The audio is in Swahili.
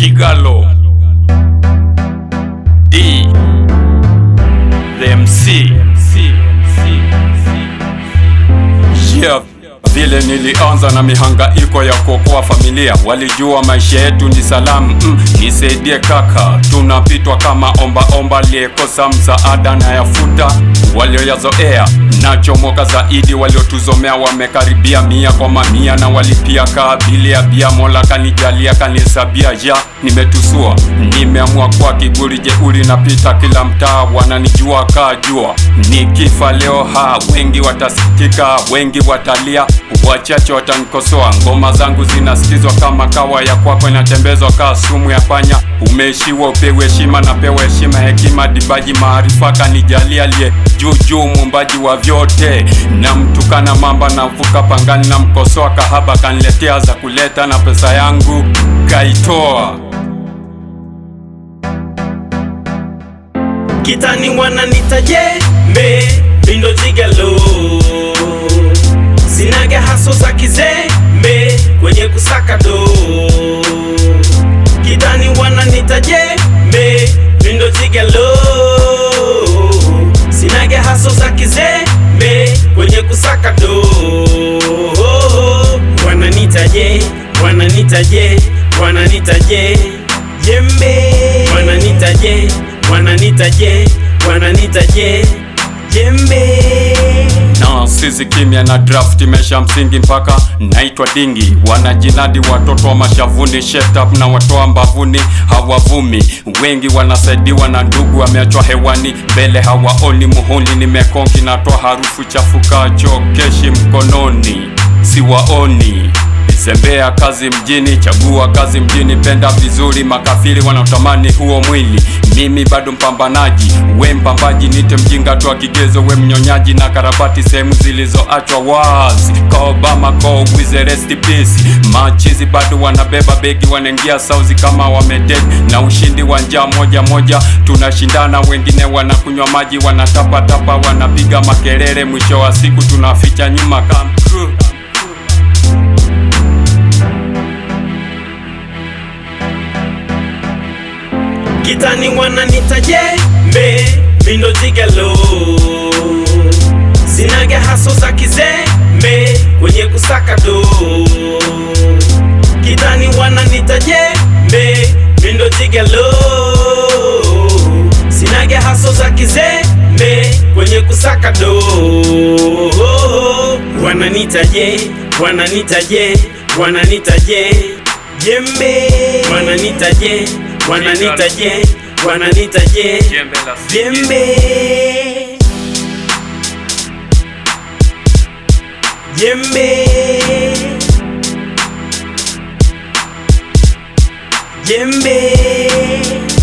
Kigalo D the MC. Yeah. Vile nilianza na mihangaiko ya kuokoa familia, walijua maisha yetu ni salamu. Nisaidie kaka, tunapitwa kama omba liyekosa msaada na yafuta walioyazoea. Nachomoka zaidi waliotuzomea wamekaribia 100 kwa mamia, na walipia kabili ya bia. Mola kanijalia kanisabia ja nimetusua. Nimeamua kwa kiburi jeuri, napita kila mtaa wananijua kajua. Nikifa leo wengi watasikika, wengi watalia, wachache watanikosoa. Ngoma zangu zinasikizwa kama kawa ya kwako, inatembezwa kaa sumu ya panya. Umeishiwa upewe heshima, napewa heshima, hekima, dibaji, maarifa. Kanijalia aliye juu muumbaji wa vyote. Na mtukana mamba na mfuka pangani, na mkosoa kahaba kaniletea za kuleta, na pesa yangu kaitoa. Kitani wananita jembe, Mindo Kigalo. Sinaga haso za kizembe kwenye kusaka do. Kitani wananita jembe, Mindo Kigalo. Sinaga haso za kizembe kwenye kusaka do. Wananita je, wananita je, wananita je jembe. Wananita je, wananita je, wananita je jembe. Na sisi kimya na draft imesha msingi mpaka naitwa dingi. Wanajinadi watoto wa mashavuni, shut up na watoa mbavuni hawavumi. Wengi wanasaidiwa na ndugu wameachwa hewani, mbele hawaoni muhuni. Nimekonki natoa harufu chafuka chokeshi mkononi, siwaoni. Sembea kazi mjini, chagua kazi mjini, penda vizuri. Makafiri wanaotamani huo mwili, mimi bado mpambanaji. We mpambaji nite mjinga tu kigezo, we mnyonyaji na karabati sehemu zilizoachwa wazi. Kwa Obama, kwa Wize, rest in peace. Machizi bado wanabeba begi, wanaingia sauzi kama wamedead. Na ushindi wa njaa moja tunashindana, wengine wanakunywa maji, wanatapa wanapiga makelele. Mwisho wa siku tunaficha nyuma kama Kitani wananita jembe, Mindo Kigalo. Sinaga haso za kizembe kwenye kusaka do. Kitani wananita jembe, Mindo Kigalo. Sinaga haso za kizembe kwenye kusaka do. Wananita je, wananita je, wananita je jembe. Wananita je, wananita je, wananita je jembe. Jembe, jembe.